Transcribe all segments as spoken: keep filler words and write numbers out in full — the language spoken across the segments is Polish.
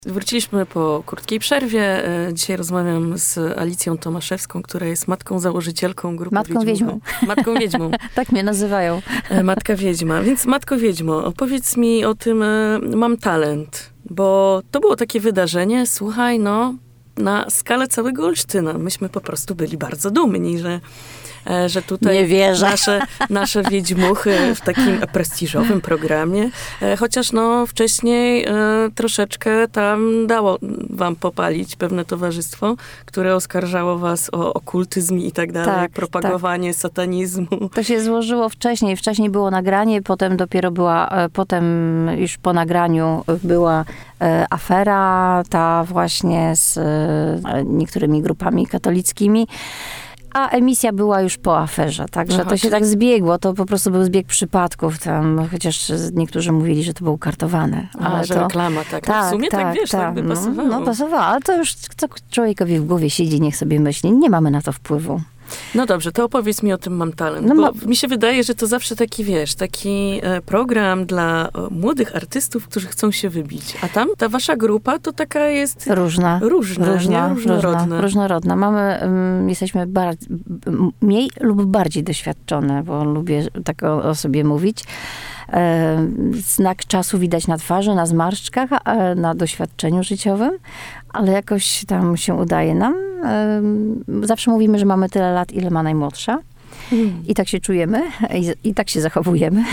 Wróciliśmy po krótkiej przerwie. Dzisiaj rozmawiam z Alicją Tomaszewską, która jest matką założycielką grupy Matką Wiedźmą. Matką Wiedźmą. Tak mnie nazywają. Matka Wiedźma. Więc Matko Wiedźmo, opowiedz mi o tym Mam Talent, bo to było takie wydarzenie, słuchaj, no, na skalę całego Olsztyna. Myśmy po prostu byli bardzo dumni, że że tutaj Nie wierzę. Nasze, nasze wiedźmuchy w takim prestiżowym programie, chociaż no wcześniej e, troszeczkę tam dało wam popalić pewne towarzystwo, które oskarżało was o okultyzm i tak dalej, tak, propagowanie tak. satanizmu. To się złożyło wcześniej. Wcześniej było nagranie, potem dopiero była, potem już po nagraniu była e, afera, ta właśnie z e, niektórymi grupami katolickimi. A emisja była już po aferze, także Aha, to się czyli... tak zbiegło, to po prostu był zbieg przypadków tam, chociaż niektórzy mówili, że to było kartowane. Ale A, że to... reklama, tak. tak. W sumie tak, tak wiesz, tak, tak by pasowało. No, no pasowało, ale to już co człowiekowi w głowie siedzi, niech sobie myśli, nie mamy na to wpływu. No dobrze, to opowiedz mi o tym Mam Talent, no, bo ma... mi się wydaje, że to zawsze taki, wiesz, taki e, program dla o, młodych artystów, którzy chcą się wybić. A tam ta wasza grupa to taka jest... Różna. Różna, różna, nie? Różnorodna. Różna, różnorodna. Mamy, um, jesteśmy bar- mniej lub bardziej doświadczone, bo lubię tak o, o sobie mówić. E, znak czasu widać na twarzy, na zmarszczkach, e, na doświadczeniu życiowym, ale jakoś tam się udaje nam. E, zawsze mówimy, że mamy tyle lat, ile ma najmłodsza. Mm. I tak się czujemy i, i tak się zachowujemy.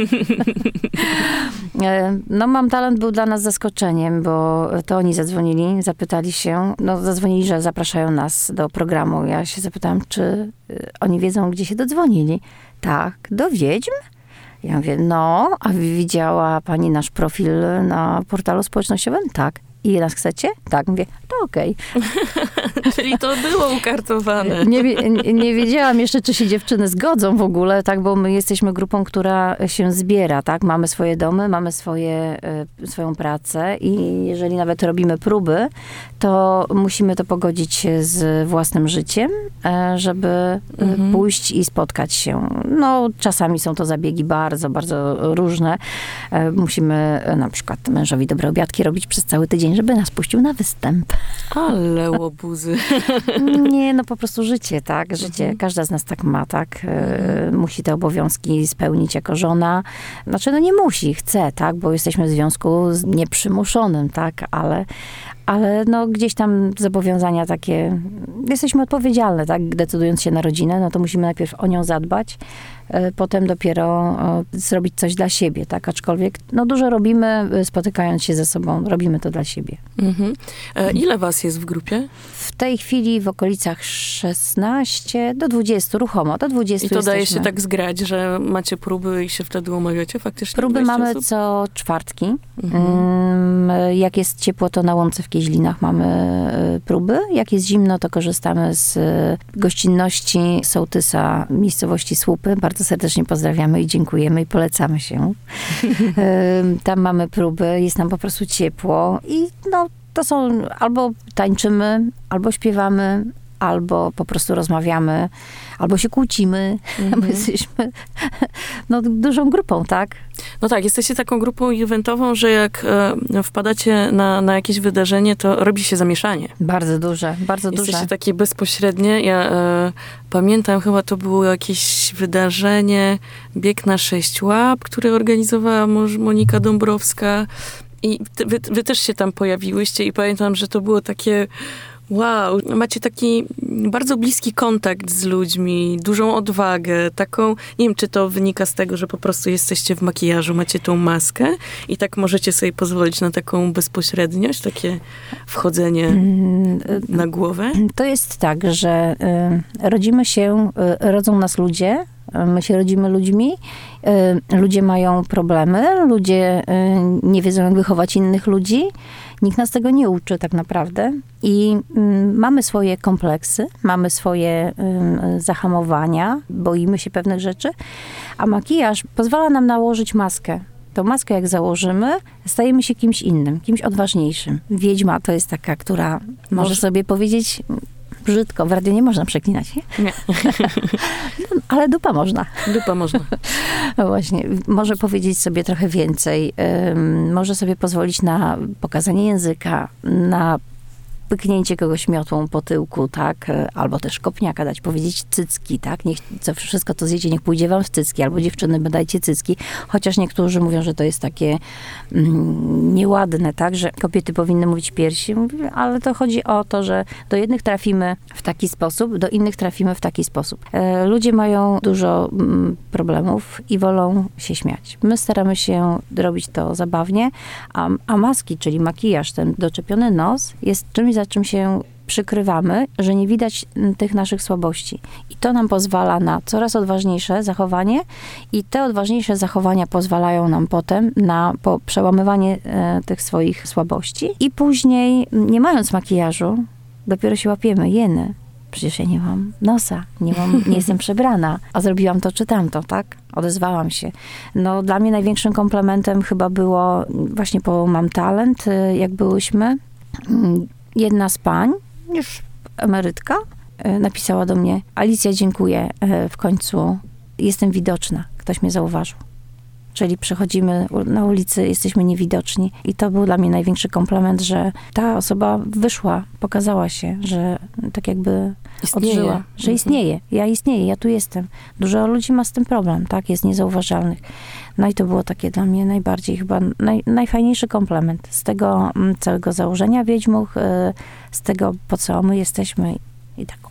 e, no Mam Talent był dla nas zaskoczeniem, bo to oni zadzwonili, zapytali się, no zadzwonili, że zapraszają nas do programu. Ja się zapytałam, czy y, oni wiedzą, gdzie się dodzwonili. Tak, do Wiedźm? Ja mówię, no, a widziała pani nasz profil na portalu społecznościowym? Tak. I nas chcecie? Tak. Mówię, to okej. Okay. Czyli to było ukartowane. Nie, nie, nie wiedziałam jeszcze, czy się dziewczyny zgodzą w ogóle, tak, bo my jesteśmy grupą, która się zbiera, tak. Mamy swoje domy, mamy swoje, y, swoją pracę i jeżeli nawet robimy próby, to musimy to pogodzić z własnym życiem, żeby mhm. pójść i spotkać się. No, czasami są to zabiegi bardzo, bardzo różne. Musimy na przykład mężowi dobre obiadki robić przez cały tydzień, żeby nas puścił na występ. Ale łobuzy. Nie, no po prostu życie, tak? Życie. Mhm. Każda z nas tak ma, tak? Mhm. Musi te obowiązki spełnić jako żona. Znaczy, no nie musi, chce, tak? Bo jesteśmy w związku z nieprzymuszonym, tak? Ale, ale no gdzieś tam zobowiązania takie, jesteśmy odpowiedzialne, tak? Decydując się na rodzinę, no to musimy najpierw o nią zadbać, potem dopiero o, zrobić coś dla siebie, tak? Aczkolwiek, no dużo robimy, spotykając się ze sobą, robimy to dla siebie. Mhm. E, ile was jest w grupie? W tej chwili w okolicach szesnaście do dwudziestu, ruchomo, do dwudziestu I to jesteśmy. daje się tak zgrać, że macie próby i się wtedy umawiacie faktycznie? Próby mamy osób? co czwartki. Mhm. Jak jest ciepło, to na Łące w Kieźlinach mamy próby. Jak jest zimno, to korzystamy z gościnności sołtysa miejscowości Słupy. Bardzo serdecznie pozdrawiamy i dziękujemy i polecamy się. Tam mamy próby, jest nam po prostu ciepło i no to są albo tańczymy, albo śpiewamy, albo po prostu rozmawiamy, albo się kłócimy. Mm-hmm. Bo jesteśmy no, dużą grupą, tak? No tak, jesteście taką grupą eventową, że jak e, wpadacie na, na jakieś wydarzenie, to robi się zamieszanie. Bardzo duże, bardzo duże. Jesteście takie bezpośrednie. Ja e, pamiętam, chyba to było jakieś wydarzenie, bieg na sześć łap, które organizowała Monika Dąbrowska. I wy, wy też się tam pojawiłyście i pamiętam, że to było takie wow, macie taki bardzo bliski kontakt z ludźmi, dużą odwagę, taką, nie wiem, czy to wynika z tego, że po prostu jesteście w makijażu, macie tą maskę i tak możecie sobie pozwolić na taką bezpośredniość, takie wchodzenie na głowę? To jest tak, że y, rodzimy się, y, rodzą nas ludzie, my się rodzimy ludźmi, y, ludzie mają problemy, ludzie y, nie wiedzą, jak wychować innych ludzi. Nikt nas tego nie uczy tak naprawdę i y, mamy swoje kompleksy, mamy swoje y, zahamowania, boimy się pewnych rzeczy, a makijaż pozwala nam nałożyć maskę. Tą maskę jak założymy, stajemy się kimś innym, kimś odważniejszym. Wiedźma to jest taka, która może, może sobie powiedzieć, brzydko. W radiu nie można przeklinać, nie? Nie. No, ale dupa można. Dupa można. No właśnie. Może powiedzieć sobie trochę więcej. Um, może sobie pozwolić na pokazanie języka, na pyknięcie kogoś miotłą po tyłku, tak? Albo też kopniaka dać, powiedzieć cycki, tak? Niech co wszystko to zjecie, niech pójdzie wam w cycki, albo dziewczyny, dajcie cycki. Chociaż niektórzy mówią, że to jest takie mm, nieładne, tak? Że kobiety powinny mówić piersi, ale to chodzi o to, że do jednych trafimy w taki sposób, do innych trafimy w taki sposób. E, ludzie mają dużo mm, problemów i wolą się śmiać. My staramy się robić to zabawnie, a, a maski, czyli makijaż, ten doczepiony nos jest czymś, za czym się przykrywamy, że nie widać tych naszych słabości. I to nam pozwala na coraz odważniejsze zachowanie i te odważniejsze zachowania pozwalają nam potem na po przełamywanie e, tych swoich słabości. I później, nie mając makijażu, dopiero się łapiemy, jeny. Przecież ja nie mam nosa, nie mam, nie jestem przebrana, a zrobiłam to czy tamto, tak? Odezwałam się. No, dla mnie największym komplementem chyba było właśnie po Mam Talent, jak byłyśmy. Jedna z pań, już emerytka, napisała do mnie: Alicja, dziękuję, w końcu jestem widoczna, ktoś mnie zauważył. Czyli przechodzimy na ulicy, jesteśmy niewidoczni. I to był dla mnie największy komplement, że ta osoba wyszła, pokazała się, że tak jakby Istnieje. odżyła, że Mhm. istnieje. Ja istnieję, ja tu jestem. Dużo ludzi ma z tym problem, tak? Jest niezauważalnych. No i to było takie dla mnie najbardziej chyba naj, najfajniejszy komplement z tego całego założenia Wiedźmuch, z tego, po co my jesteśmy i tak.